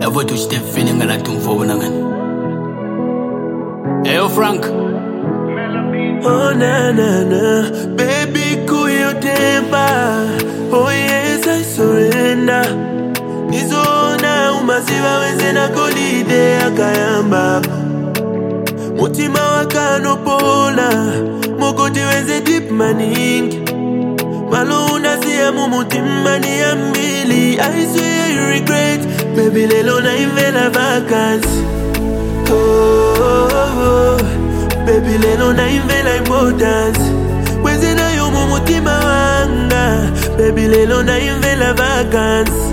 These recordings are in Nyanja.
Love to step feeling like to for one. Hey, Frank. Oh na na na, baby cool your temper. Oh yes, I surrender. Nizona umasiva wenzena kolide akayamba. Mutima wakano pola, mokoti wenze deep maning. Malona siya mumutima ni ambili. I swear you regret, baby lelo na invela vacancy. Baby lelo na invela importance. Weze na yo mumutima wanga. Baby lelo na invela vacancy.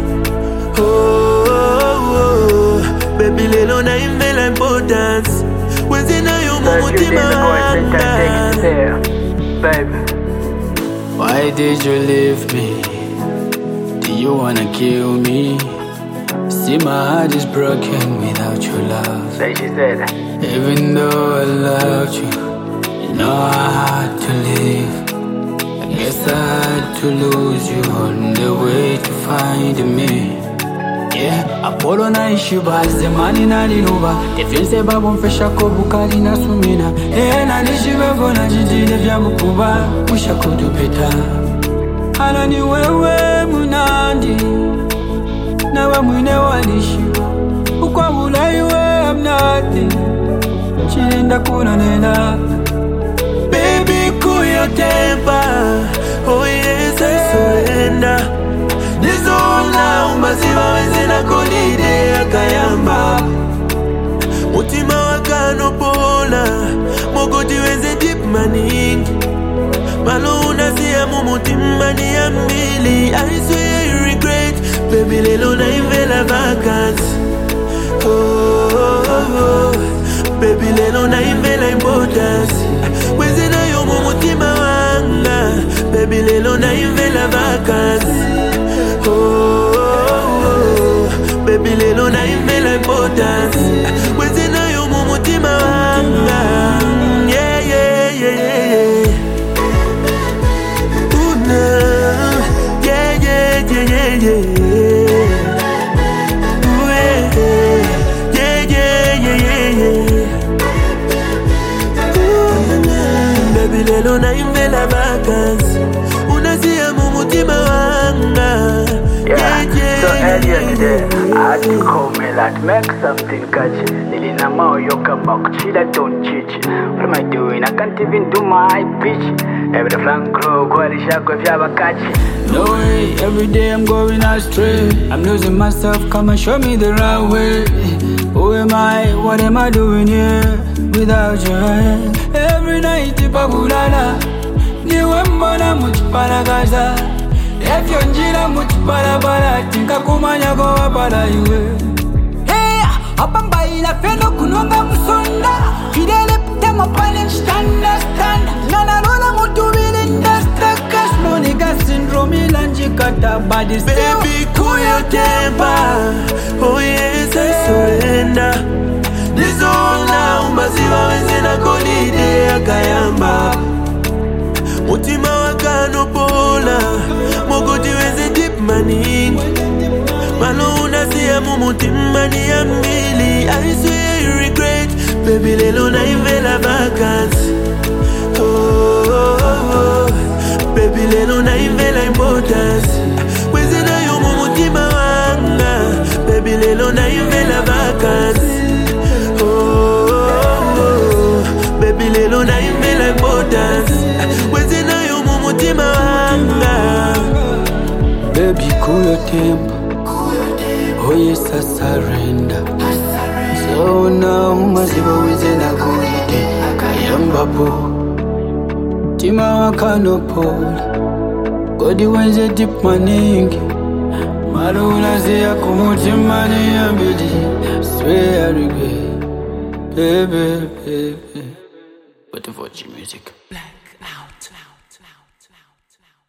Baby lelo na invela importance. Weze na yo mumutima wanga. Baby, why did you leave me? Do you wanna kill me? See, my heart is broken without your love. like she said. Even though I loved you, you know I had to leave. I guess I had to lose you on the way to find me. Yeah, Apollo na issue but the money na linuba. Defense babo mfesha ko bukali na sumina. Na nishibe vona jijile vya bukuba. Musha kutupita. Hala ni wewe munandi. Na wa mwine walishiba. Ukwa mulaiwe I'm nothing. Chilinda kuna nena. Baby cool your temper. Oh yes, I surrender. Nizona umasiva wenzena kolide akayamba. Mutima wakano pola, mokoti wenze deep maning. Malona siya mumutima ni ambili. I swear you regret, baby lelo na invela vacancy. Baby lelo na invela importance. Weze na yo mumutima wanga. Baby lelo na invela vacancy. Baby lelo na invela importance. Weze na yo mumutima wanga. Yeah, yeah, yeah, yeah. Una. Yeah, yeah, yeah, yeah, yeah. Ooh, yeah, yeah, yeah, yeah, yeah. Baby lelo na invela vacancy. Unasiya mumutima wanga. So earlier today, I had to call me like make something catchy. Nilina mao yoka makuchila don't chichi. What am I doing? I can't even do my pitch. Every flank crew, quality shako if you have a catchy. No way, every day I'm going astray. I'm losing myself, come and show me the right way. Who am I? What am I doing here without you? Every night ipabulala, niwe mbona muchiparagaza. Efyo njira muchiparabara, tinka kumanya kwa wapala iwe. Hey, abamba ina feno kunonga musonda. Fidele putema pale standa. Nana lola mutubili ndastaka. Monica syndrome ilanjikata body still. Baby cool your temper. Oh yes, I surrender. Nizona umasiva wenzena kolide akayamba. Mutima wakano pola, mokoti wenze deep maning. Malona siya mumutima ni ambili. I swear you regret, baby lelo na invela vacancy. Baby lelo na invela importance. Weze na yo mumutima wanga. Baby lelo na invela vacancy. Baby lelo na invela importance. Weze na yo mumutima wanga. Baby, cool your temper. Oh yes, I surrender. So now, maziba wizena kulite akayamba po. Tima wakano pola, godi wenze deep maningi. Maluna siya kumutima ni ambili. Swear I regret, baby. But the Voci music.